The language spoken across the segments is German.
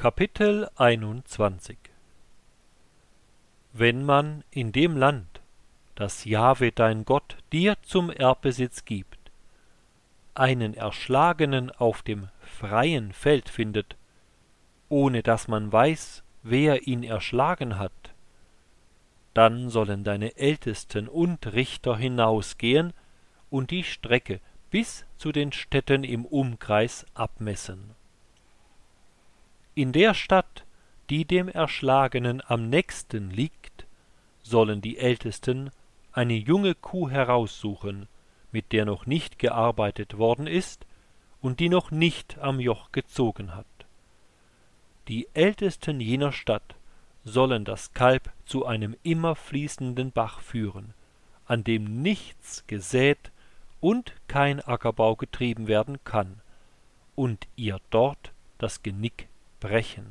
Kapitel 21 Wenn man in dem Land, das Jahwe dein Gott dir zum Erbbesitz gibt, einen Erschlagenen auf dem freien Feld findet, ohne dass man weiß, wer ihn erschlagen hat, dann sollen deine Ältesten und Richter hinausgehen und die Strecke bis zu den Städten im Umkreis abmessen. In der Stadt, die dem Erschlagenen am nächsten liegt, sollen die Ältesten eine junge Kuh heraussuchen, mit der noch nicht gearbeitet worden ist und die noch nicht am Joch gezogen hat. Die Ältesten jener Stadt sollen das Kalb zu einem immer fließenden Bach führen, an dem nichts gesät und kein Ackerbau getrieben werden kann, und ihr dort das Genick brechen.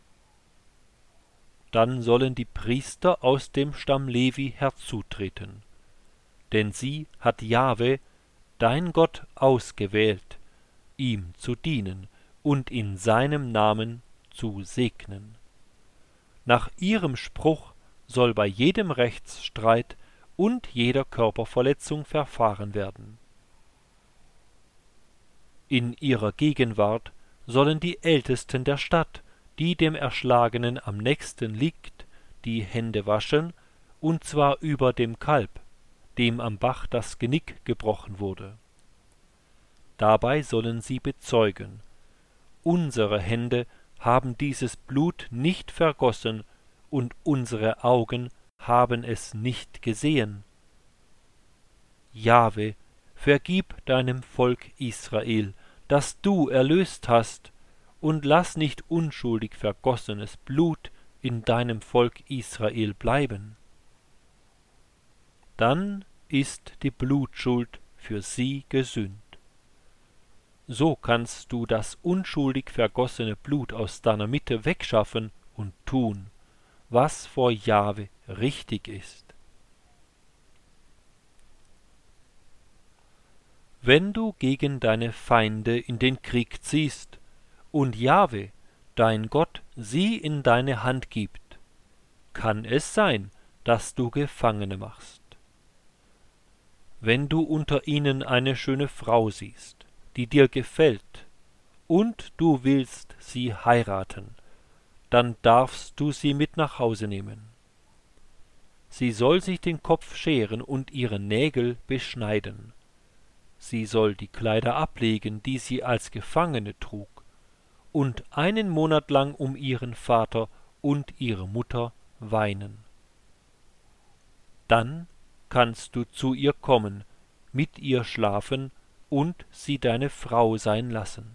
Dann sollen die Priester aus dem Stamm Levi herzutreten, denn sie hat Jahwe, dein Gott, ausgewählt, ihm zu dienen und in seinem Namen zu segnen. Nach ihrem Spruch soll bei jedem Rechtsstreit und jeder Körperverletzung verfahren werden. In ihrer Gegenwart sollen die Ältesten der Stadt, die dem Erschlagenen am nächsten liegt, die Hände waschen, und zwar über dem Kalb, dem am Bach das Genick gebrochen wurde. Dabei sollen sie bezeugen: Unsere Hände haben dieses Blut nicht vergossen, und unsere Augen haben es nicht gesehen. Jahwe, vergib deinem Volk Israel, das du erlöst hast, und lass nicht unschuldig vergossenes Blut in deinem Volk Israel bleiben. Dann ist die Blutschuld für sie gesühnt. So kannst du das unschuldig vergossene Blut aus deiner Mitte wegschaffen und tun, was vor Jahwe richtig ist. Wenn du gegen deine Feinde in den Krieg ziehst und Jahwe, dein Gott, sie in deine Hand gibt, kann es sein, dass du Gefangene machst. Wenn du unter ihnen eine schöne Frau siehst, die dir gefällt, und du willst sie heiraten, dann darfst du sie mit nach Hause nehmen. Sie soll sich den Kopf scheren und ihre Nägel beschneiden. Sie soll die Kleider ablegen, die sie als Gefangene trug, und 1 Monat lang um ihren Vater und ihre Mutter weinen. Dann kannst du zu ihr kommen, mit ihr schlafen und sie deine Frau sein lassen.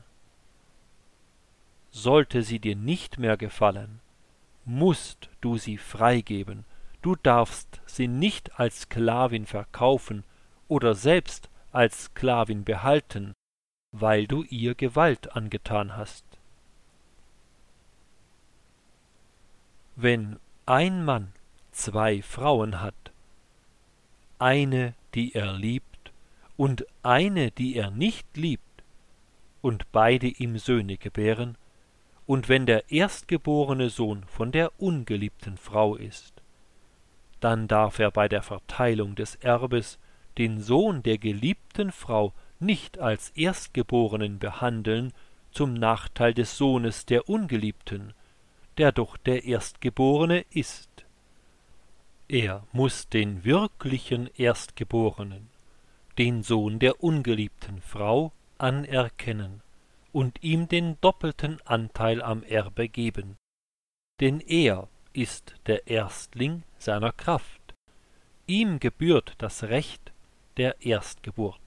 Sollte sie dir nicht mehr gefallen, musst du sie freigeben. Du darfst sie nicht als Sklavin verkaufen oder selbst als Sklavin behalten, weil du ihr Gewalt angetan hast. Wenn ein Mann 2 Frauen hat, eine, die er liebt, und eine, die er nicht liebt, und beide ihm Söhne gebären, und wenn der erstgeborene Sohn von der ungeliebten Frau ist, dann darf er bei der Verteilung des Erbes den Sohn der geliebten Frau nicht als Erstgeborenen behandeln zum Nachteil des Sohnes der Ungeliebten, der doch der Erstgeborene ist. Er muß den wirklichen Erstgeborenen, den Sohn der ungeliebten Frau, anerkennen und ihm den doppelten Anteil am Erbe geben, denn er ist der Erstling seiner Kraft. Ihm gebührt das Recht der Erstgeburt.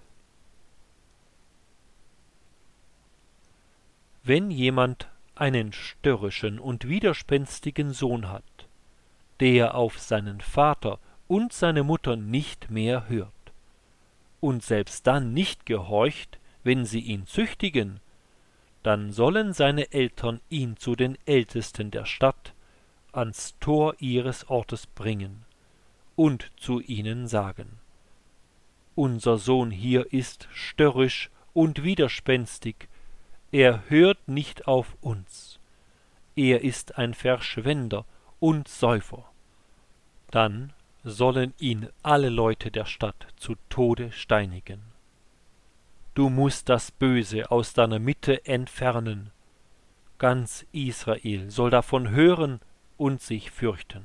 Wenn jemand einen störrischen und widerspenstigen Sohn hat, der auf seinen Vater und seine Mutter nicht mehr hört, und selbst dann nicht gehorcht, wenn sie ihn züchtigen, dann sollen seine Eltern ihn zu den Ältesten der Stadt ans Tor ihres Ortes bringen und zu ihnen sagen: Unser Sohn hier ist störrisch und widerspenstig, er hört nicht auf uns. er ist ein Verschwender und Säufer. Dann sollen ihn alle Leute der Stadt zu Tode steinigen. Du mußt das Böse aus deiner Mitte entfernen. Ganz Israel soll davon hören und sich fürchten.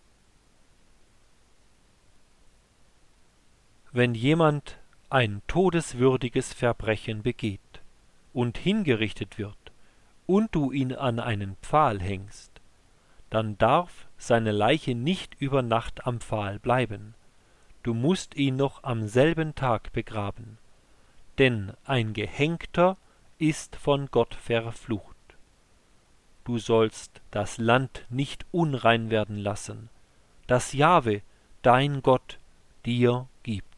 Wenn jemand ein todeswürdiges Verbrechen begeht und hingerichtet wird, und du ihn an einen Pfahl hängst, dann darf seine Leiche nicht über Nacht am Pfahl bleiben. Du mußt ihn noch am selben Tag begraben, denn ein Gehängter ist von Gott verflucht. Du sollst das Land nicht unrein werden lassen, das Jahwe, dein Gott, dir gibt.